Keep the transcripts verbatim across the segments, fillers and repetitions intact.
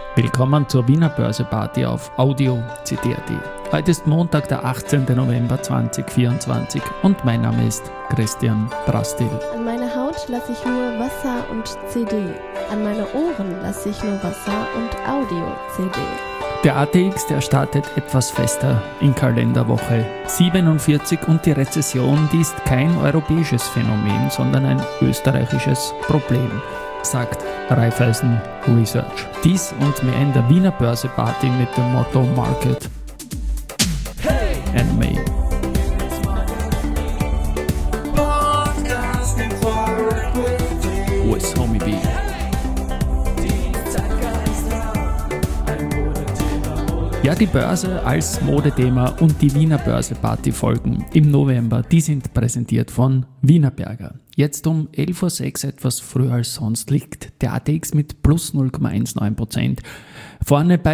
Willkommen zur Wiener Börse-Party auf Audio C D punkt A T. Heute ist Montag, der achtzehnten November zweitausendvierundzwanzig und mein Name ist Christian Drastil. An meine Haut lasse ich nur Wasser und C D. An meine Ohren lasse ich nur Wasser und Audio-C D. Der A T X, der startet etwas fester in Kalenderwoche siebenundvierzig und die Rezession, die ist kein europäisches Phänomen, sondern ein österreichisches Problem, sagt Raiffeisen Research. Dies und mehr in der Wiener Börse-Party mit dem Motto Market and May. Wo ist Homie B? Ja, die Börse als Modethema und die Wiener Börse-Party-Folgen im November, die sind präsentiert von Wienerberger. Jetzt um elf Uhr sechs, etwas früher als sonst, liegt der A T X mit plus null Komma neunzehn Prozent vorne bei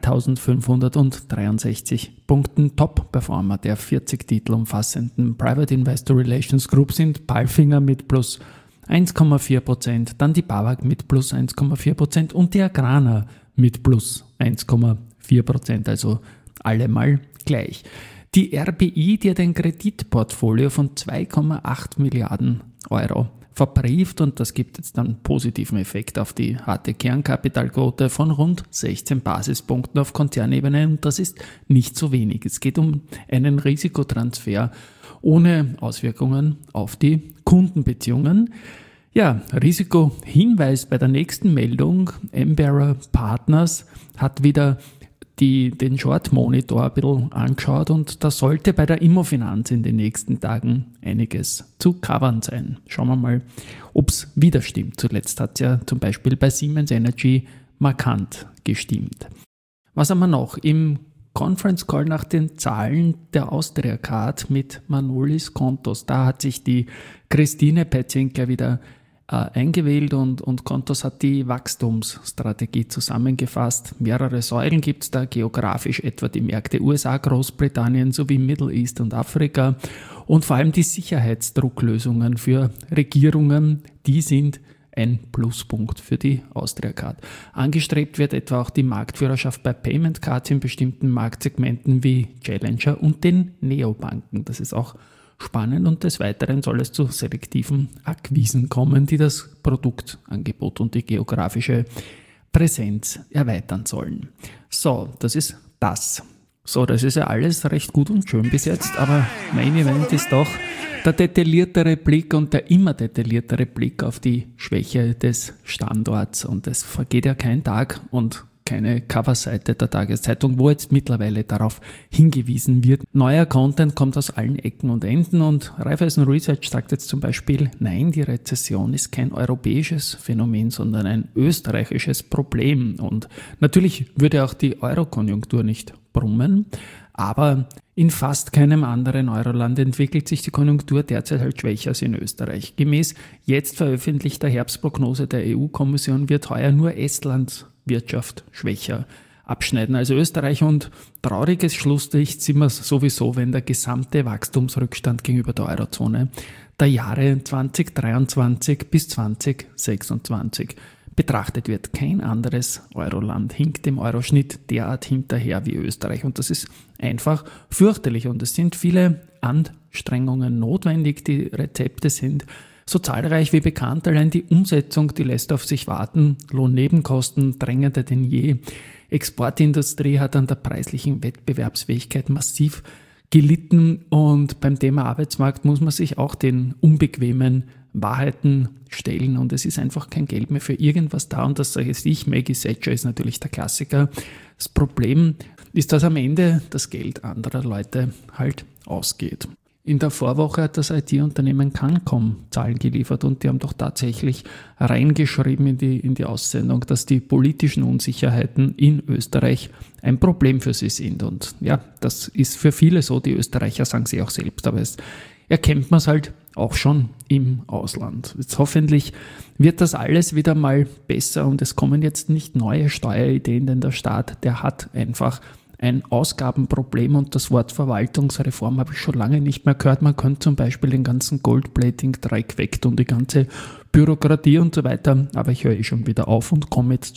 dreitausendfünfhundertdreiundsechzig Punkten. Top-Performer der vierzig Titel umfassenden Private Investor Relations Group sind Palfinger mit plus eins Komma vier Prozent, dann die BAWAG mit plus eins Komma vier Prozent und die Agrana mit plus eins Komma vier Prozent, also allemal gleich. Die R B I, die hat ein Kreditportfolio von zwei Komma acht Milliarden Euro verbrieft und das gibt jetzt dann positiven Effekt auf die harte Kernkapitalquote von rund sechzehn Basispunkten auf Konzernebene und das ist nicht so wenig. Es geht um einen Risikotransfer ohne Auswirkungen auf die Kundenbeziehungen. Ja, Risikohinweis bei der nächsten Meldung. Embera Partners hat wieder die, den Short Monitor ein bisschen angeschaut und da sollte bei der Immofinanz in den nächsten Tagen einiges zu covern sein. Schauen wir mal, ob es wieder stimmt. Zuletzt hat es ja zum Beispiel bei Siemens Energy markant gestimmt. Was haben wir noch? Im Conference Call nach den Zahlen der Austria Card mit Manolis Kontos, da hat sich die Christine Petzinker wieder eingewählt und, und Kontos hat die Wachstumsstrategie zusammengefasst. Mehrere Säulen gibt es da, geografisch etwa die Märkte U S A, Großbritannien sowie Middle East und Afrika und vor allem die Sicherheitsdrucklösungen für Regierungen, die sind ein Pluspunkt für die Austria Card. Angestrebt wird etwa auch die Marktführerschaft bei Payment Cards in bestimmten Marktsegmenten wie Challenger und den Neobanken. Das ist auch spannend und des Weiteren soll es zu selektiven Akquisen kommen, die das Produktangebot und die geografische Präsenz erweitern sollen. So, das ist das. So, das ist ja alles recht gut und schön bis jetzt, aber mein Event ist doch der detailliertere Blick und der immer detailliertere Blick auf die Schwäche des Standorts und es vergeht ja kein Tag und keine Coverseite der Tageszeitung, wo jetzt mittlerweile darauf hingewiesen wird. Neuer Content kommt aus allen Ecken und Enden und Raiffeisen Research sagt jetzt zum Beispiel, nein, die Rezession ist kein europäisches Phänomen, sondern ein österreichisches Problem. Und natürlich würde auch die Euro-Konjunktur nicht brummen, aber in fast keinem anderen Euroland entwickelt sich die Konjunktur derzeit halt schwächer als in Österreich. Gemäß jetzt veröffentlichter Herbstprognose der E U-Kommission wird heuer nur Estlands Wirtschaft schwächer abschneiden als Österreich und trauriges Schlusslicht sind wir sowieso, wenn der gesamte Wachstumsrückstand gegenüber der Eurozone der Jahre zweitausenddreiundzwanzig bis zweitausendsechsundzwanzig betrachtet wird. Kein anderes Euroland hinkt dem Euroschnitt derart hinterher wie Österreich und das ist einfach fürchterlich und es sind viele Anstrengungen notwendig, die Rezepte sind so zahlreich wie bekannt, allein die Umsetzung, die lässt auf sich warten, Lohnnebenkosten drängender denn je. Exportindustrie hat an der preislichen Wettbewerbsfähigkeit massiv gelitten und beim Thema Arbeitsmarkt muss man sich auch den unbequemen Wahrheiten stellen und es ist einfach kein Geld mehr für irgendwas da und das sage ich, Maggie Thatcher ist natürlich der Klassiker. Das Problem ist, dass am Ende das Geld anderer Leute halt ausgeht. In der Vorwoche hat das I T-Unternehmen Cancom Zahlen geliefert und die haben doch tatsächlich reingeschrieben in die, in die Aussendung, dass die politischen Unsicherheiten in Österreich ein Problem für sie sind. Und ja, das ist für viele so, die Österreicher sagen sie auch selbst, aber es erkennt man es halt auch schon im Ausland. Jetzt hoffentlich wird das alles wieder mal besser und es kommen jetzt nicht neue Steuerideen, denn der Staat, der hat einfach ein Ausgabenproblem und das Wort Verwaltungsreform habe ich schon lange nicht mehr gehört. Man könnte zum Beispiel den ganzen Goldplating-Dreieck weg und die ganze Bürokratie und so weiter, aber ich höre eh schon wieder auf und komme jetzt zur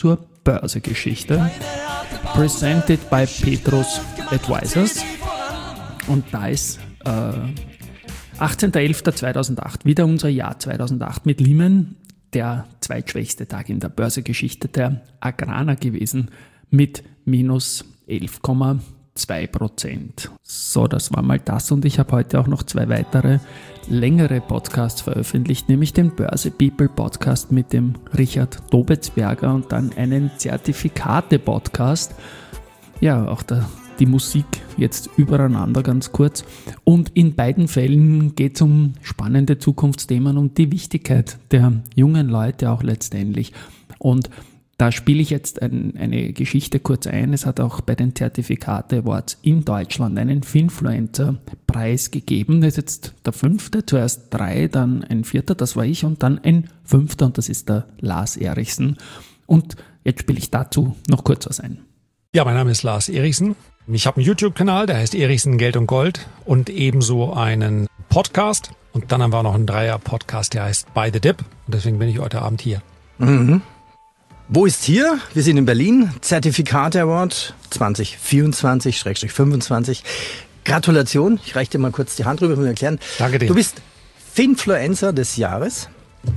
Börsegeschichte. Presented by Petrus Advisors. Und da ist äh, achtzehnter elfter zweitausendacht, wieder unser Jahr zweitausendacht mit Lehman, der zweitschwächste Tag in der Börsegeschichte der Agrana gewesen mit minus elf Komma zwei Prozent. So, das war mal das und ich habe heute auch noch zwei weitere längere Podcasts veröffentlicht, nämlich den Börse People Podcast mit dem Richard Dobetzberger und dann einen Zertifikate Podcast. Ja, auch der, die Musik jetzt übereinander ganz kurz. Und in beiden Fällen geht es um spannende Zukunftsthemen und die Wichtigkeit der jungen Leute auch letztendlich. Und da spiele ich jetzt ein, eine Geschichte kurz ein. Es hat auch bei den Zertifikate Awards in Deutschland einen Finfluencer-Preis gegeben. Das ist jetzt der fünfte, zuerst drei, dann ein vierter, das war ich, und dann ein fünfter, und das ist der Lars Erichsen. Und jetzt spiele ich dazu noch kurz was ein. Ja, mein Name ist Lars Erichsen. Ich habe einen YouTube-Kanal, der heißt Erichsen Geld und Gold, und ebenso einen Podcast. Und dann haben wir noch einen Dreier-Podcast, der heißt By the Dip. Und deswegen bin ich heute Abend hier. Mhm. Wo ist hier? Wir sind in Berlin. Zertifikate Award zwanzig vierundzwanzig fünfundzwanzig. Gratulation. Ich reiche dir mal kurz die Hand rüber, um mir erklären. Danke dir. Du bist Finfluencer des Jahres.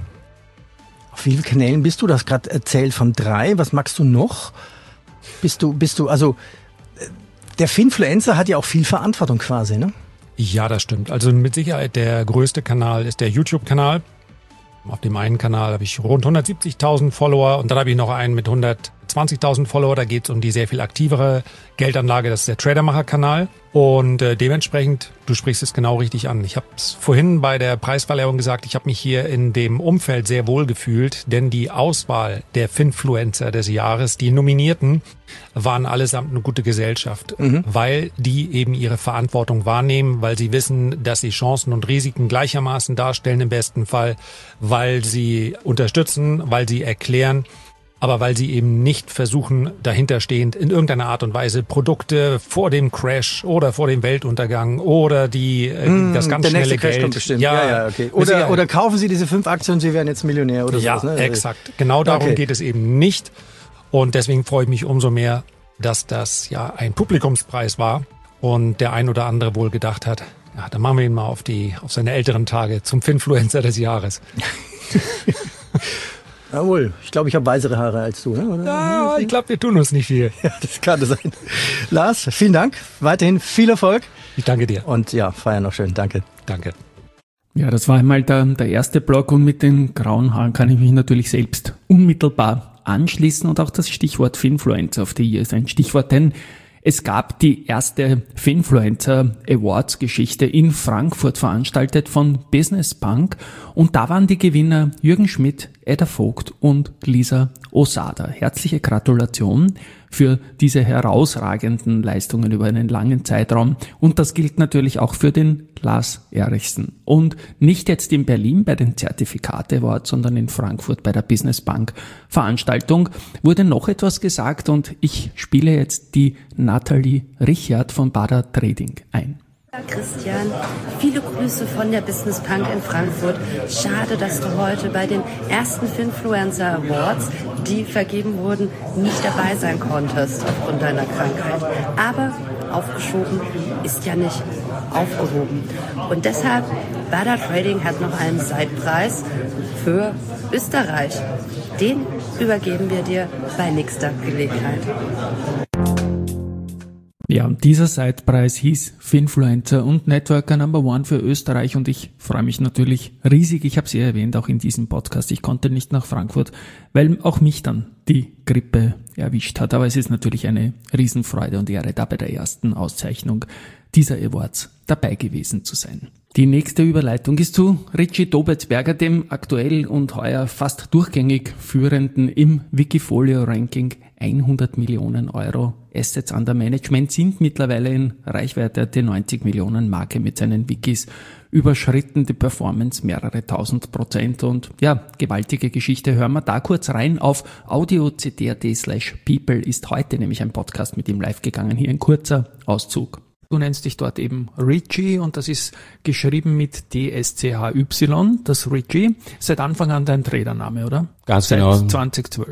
Auf wie vielen Kanälen bist du? Du hast gerade erzählt von drei. Was magst du noch? Bist du, bist du, also der Finfluencer hat ja auch viel Verantwortung quasi, ne? Ja, das stimmt. Also mit Sicherheit der größte Kanal ist der YouTube-Kanal. Auf dem einen Kanal habe ich rund hundertsiebzigtausend Follower und dann habe ich noch einen mit hundertzwanzigtausend Follower. Da geht es um die sehr viel aktivere Geldanlage, das ist der Tradermacher-Kanal. Und äh, dementsprechend, du sprichst es genau richtig an. Ich habe es vorhin bei der Preisverleihung gesagt, ich habe mich hier in dem Umfeld sehr wohl gefühlt, denn die Auswahl der Finfluencer des Jahres, die Nominierten, waren allesamt eine gute Gesellschaft, mhm. weil die eben ihre Verantwortung wahrnehmen, weil sie wissen, dass sie Chancen und Risiken gleichermaßen darstellen im besten Fall, weil sie unterstützen, weil sie erklären, aber weil sie eben nicht versuchen, dahinterstehend in irgendeiner Art und Weise Produkte vor dem Crash oder vor dem Weltuntergang oder die mm, das ganz der schnelle nächste Crash Geld. Kommt bestimmt. Ja, ja, ja, okay. Oder, oder kaufen Sie diese fünf Aktien und Sie werden jetzt Millionär oder ja, sowas. Ja, ne? Exakt. Genau darum okay. geht es eben nicht. Und deswegen freue ich mich umso mehr, dass das ja ein Publikumspreis war und der ein oder andere wohl gedacht hat, ja, dann machen wir ihn mal auf die auf seine älteren Tage zum Finfluencer des Jahres. Jawohl, ich glaube, ich habe weißere Haare als du, ne? Oder? Ja, ich glaube, wir tun uns nicht viel. Ja, das kann sein. Lars, vielen Dank. Weiterhin viel Erfolg. Ich danke dir. Und ja, feier noch schön. Danke. Danke. Ja, das war einmal der, der erste Blog und mit den grauen Haaren kann ich mich natürlich selbst unmittelbar anschließen und auch das Stichwort Finfluencer of the Year ist ein Stichwort, denn es gab die erste Finfluencer Awards Geschichte in Frankfurt veranstaltet von Business Bank und da waren die Gewinner Jürgen Schmidt, Edda Vogt und Lisa Osada. Herzliche Gratulation für diese herausragenden Leistungen über einen langen Zeitraum und das gilt natürlich auch für den Lars Erichsen. Und nicht jetzt in Berlin bei den Zertifikate Awards, sondern in Frankfurt bei der Business Bank Veranstaltung wurde noch etwas gesagt und ich spiele jetzt die Nathalie Richard von Bader Trading ein. Christian, viele Grüße von der Business Bank in Frankfurt. Schade, dass du heute bei den ersten Finfluencer Awards, die vergeben wurden, nicht dabei sein konntest aufgrund deiner Krankheit. Aber aufgeschoben ist ja nicht aufgehoben. Und deshalb, Bader Trading hat noch einen Seitpreis für Österreich. Den übergeben wir dir bei nächster Gelegenheit. Ja, und dieser Seitpreis hieß Finfluencer und Networker Number One für Österreich und ich freue mich natürlich riesig. Ich habe es ja erwähnt, auch in diesem Podcast. Ich konnte nicht nach Frankfurt, weil auch mich dann die Grippe erwischt hat. Aber es ist natürlich eine Riesenfreude und Ehre, da bei der ersten Auszeichnung dieser Awards dabei gewesen zu sein. Die nächste Überleitung ist zu Richie Dobetzberger, dem aktuell und heuer fast durchgängig führenden im Wikifolio-Ranking. hundert Millionen Euro Assets under Management sind mittlerweile in Reichweite der neunzig Millionen Marke mit seinen Wikis überschritten, die Performance mehrere tausend Prozent und ja, gewaltige Geschichte. Hören wir da kurz rein auf audio.cd.at slash people ist heute nämlich ein Podcast mit ihm live gegangen. Hier ein kurzer Auszug. Du nennst dich dort eben Richie und das ist geschrieben mit D S C H Y, das Richie. Seit Anfang an dein Tradername, oder? Ganz Seit genau. zwanzig zwölf.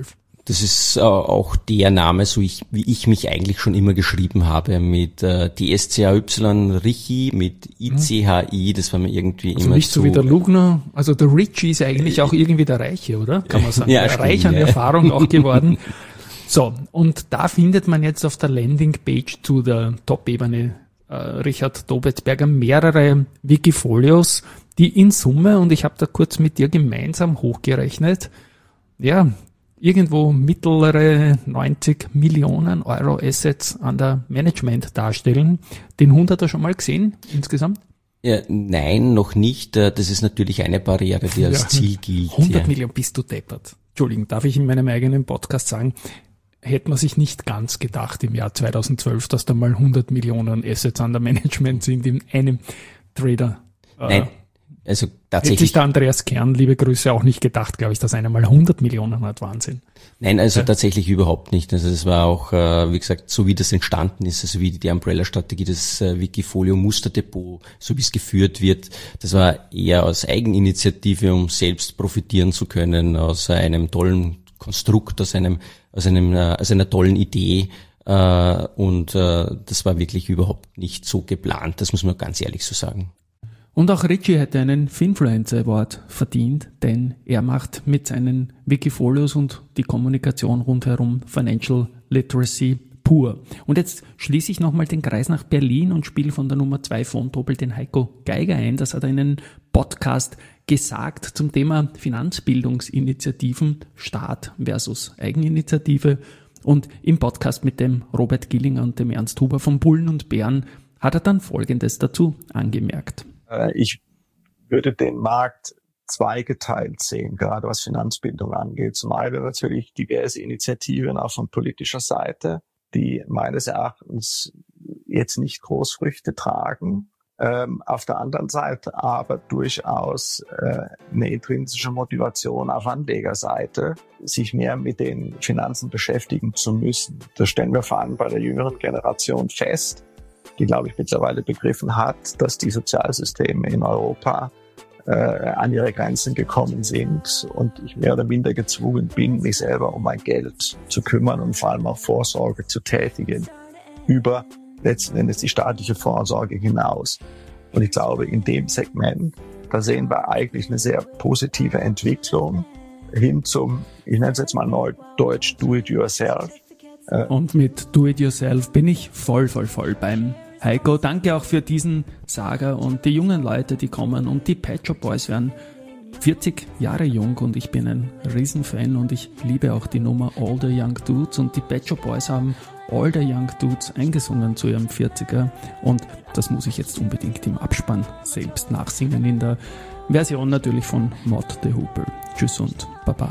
Das ist äh, auch der Name, so ich, wie ich mich eigentlich schon immer geschrieben habe, mit äh, D S C H Y Richie, mit I C H I, das war mir irgendwie also immer nicht so wie der Lugner, also der Richie ist eigentlich auch irgendwie der Reiche, oder? Kann man sagen. Ja, der stimmt, Reich an ja. Erfahrung auch geworden. So, und da findet man jetzt auf der Landingpage zu der Top-Ebene äh, Richard Dobetsberger mehrere Wikifolios, die in Summe, und ich habe da kurz mit dir gemeinsam hochgerechnet, ja, irgendwo mittlere neunzig Millionen Euro Assets an der Management darstellen. Den hunderter schon mal gesehen insgesamt? Ja, nein, noch nicht. Das ist natürlich eine Barriere, die als Ja, Ziel gilt. hundert ja. Millionen, bist du deppert. Entschuldigung, darf ich in meinem eigenen Podcast sagen, hätte man sich nicht ganz gedacht im Jahr zweitausendzwölf, dass da mal hundert Millionen Assets an der Management sind in einem Trader. Nein, also Hätte sich tatsächlich. der Andreas Kern, liebe Grüße, auch nicht gedacht, glaube ich, dass einer mal hundert Millionen hat. Wahnsinn. Nein, also Ja. tatsächlich überhaupt nicht. Also es war auch, äh, wie gesagt, so wie das entstanden ist, also wie die Umbrella-Strategie, das äh, Wikifolio Musterdepot, so wie es geführt wird, das war eher aus Eigeninitiative, um selbst profitieren zu können, aus einem tollen Konstrukt, aus einem, aus einem, äh, aus einer tollen Idee. Äh, und äh, das war wirklich überhaupt nicht so geplant. Das muss man ganz ehrlich so sagen. Und auch Richie hätte einen Finfluencer Award verdient, denn er macht mit seinen Wikifolios und die Kommunikation rundherum Financial Literacy pur. Und jetzt schließe ich nochmal den Kreis nach Berlin und spiele von der Nummer zwei Phone-Doppel den Heiko Geiger ein. Das hat er in einem Podcast gesagt zum Thema Finanzbildungsinitiativen, Staat versus Eigeninitiative. Und im Podcast mit dem Robert Gillinger und dem Ernst Huber von Bullen und Bären hat er dann Folgendes dazu angemerkt. Ich würde den Markt zweigeteilt sehen, gerade was Finanzbildung angeht. Zum einen natürlich diverse Initiativen auch von politischer Seite, die meines Erachtens jetzt nicht Großfrüchte tragen. Ähm, auf der anderen Seite aber durchaus äh, eine intrinsische Motivation auf Anlegerseite, sich mehr mit den Finanzen beschäftigen zu müssen. Das stellen wir vor allem bei der jüngeren Generation fest, die, glaube ich, mittlerweile begriffen hat, dass die Sozialsysteme in Europa äh, an ihre Grenzen gekommen sind und ich mehr oder minder gezwungen bin, mich selber um mein Geld zu kümmern und vor allem auch Vorsorge zu tätigen, über letzten Endes die staatliche Vorsorge hinaus. Und ich glaube, in dem Segment, da sehen wir eigentlich eine sehr positive Entwicklung hin zum, ich nenne es jetzt mal neudeutsch, Do-it-yourself. Und mit Do-it-yourself bin ich voll, voll, voll beim Heiko. Danke auch für diesen Saga und die jungen Leute, die kommen. Und die Pet Shop Boys werden vierzig Jahre jung und ich bin ein Riesenfan und ich liebe auch die Nummer All the Young Dudes. Und die Pet Shop Boys haben All the Young Dudes eingesungen zu ihrem vierziger. Und das muss ich jetzt unbedingt im Abspann selbst nachsingen, in der Version natürlich von Mott the Hoople. Tschüss und Baba.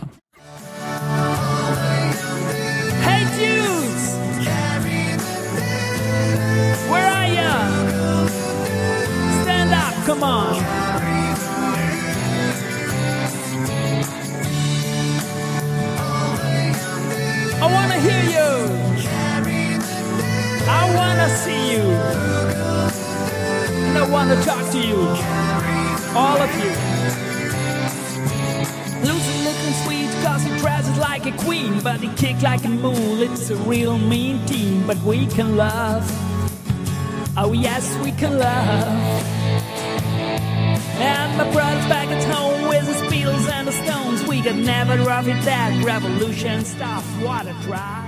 Hey dudes! Where are ya? Stand up, come on! I wanna hear you! I wanna see you! And I wanna talk to you! All of you! Losing looking sweet cause he dresses like a queen, but he kick like a mule. It's a real mean team, but we can love. Oh yes, we can love. And my brother's back at home with his Beatles and the Stones. We got never rough it that revolution stuff. What a drive.